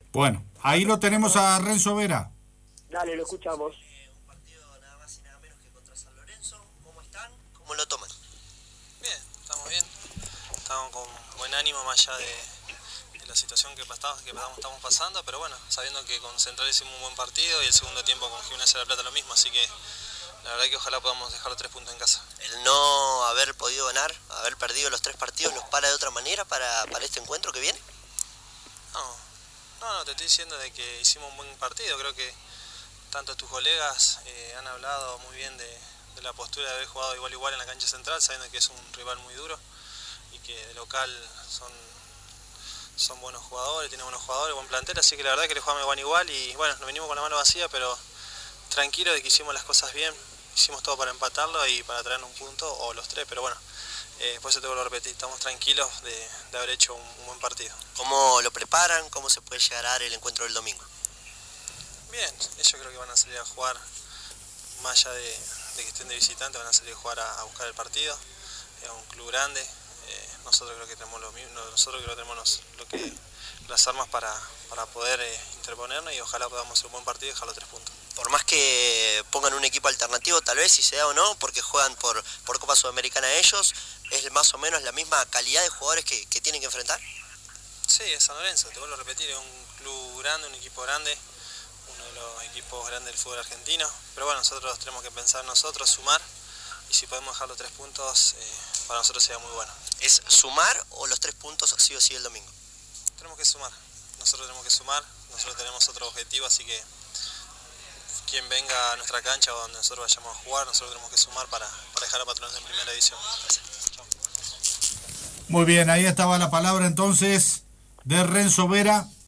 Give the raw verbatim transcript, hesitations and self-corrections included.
Bueno, ahí lo tenemos a Renzo Vera. Dale, lo escuchamos. Eh, un partido nada más y nada menos que contra San Lorenzo. ¿Cómo están? ¿Cómo lo toman? Bien, estamos bien. Estamos con buen ánimo más allá de, de la situación que, pasamos, que estamos pasando, pero bueno, sabiendo que con Central hicimos un buen partido y el segundo tiempo con Gimnasia de la Plata lo mismo, así que la verdad que ojalá podamos dejar los tres puntos en casa. El no haber podido ganar, haber perdido los tres partidos, ¿los para de otra manera para, para este encuentro que viene? No, no, no, te estoy diciendo de que hicimos un buen partido. Creo que tanto tus colegas eh, han hablado muy bien de, de la postura de haber jugado igual igual en la cancha central, sabiendo que es un rival muy duro y que de local son, son buenos jugadores, tienen buenos jugadores, buen plantel, así que la verdad que le jugamos igual igual y bueno, nos venimos con la mano vacía, pero tranquilo de que hicimos las cosas bien, hicimos todo para empatarlo y para traer un punto o los tres, pero bueno, eh, después se te vuelvo a repetir, estamos tranquilos de, de haber hecho un, un buen partido. ¿Cómo lo preparan? ¿Cómo se puede llegar a dar el encuentro del domingo? Bien, ellos creo que van a salir a jugar, más allá de, de que estén de visitante, van a salir a jugar a, a buscar el partido, es un club grande, eh, nosotros creo que tenemos lo mismo, nosotros creo que tenemos los, lo que, las armas para, para poder eh, interponernos y ojalá podamos hacer un buen partido y dejar los tres puntos. Por más que pongan un equipo alternativo, tal vez si se da o no, porque juegan por, por Copa Sudamericana ellos, ¿es más o menos la misma calidad de jugadores que, que tienen que enfrentar? Sí, es San Lorenzo, te vuelvo a repetir, es un club grande, un equipo grande, uno de los equipos grandes del fútbol argentino, pero bueno, nosotros tenemos que pensar nosotros, sumar, y si podemos dejar los tres puntos, eh, para nosotros sería muy bueno. ¿Es sumar o los tres puntos sí o sí el domingo? Tenemos que sumar, nosotros tenemos que sumar, nosotros tenemos otro objetivo, así que quien venga a nuestra cancha o donde nosotros vayamos a jugar, nosotros tenemos que sumar para, para dejar a Patronato en primera división. Gracias. Chao. Muy bien, ahí estaba la palabra entonces de Renzo Vera.